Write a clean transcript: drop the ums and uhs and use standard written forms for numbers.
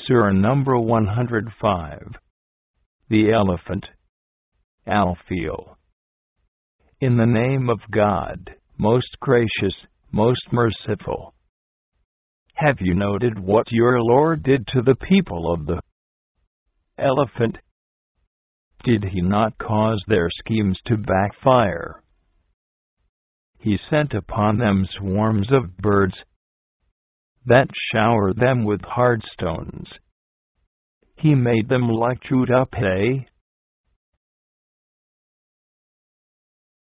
Surah number 105. The Elephant. Al-Fil. In the name of God, most gracious, most merciful. Have you noted what your Lord did to the people of the elephant? Did he not cause their schemes to backfire? He sent upon them swarms of birds that showered them with hard stones. He made them like chewed up hay,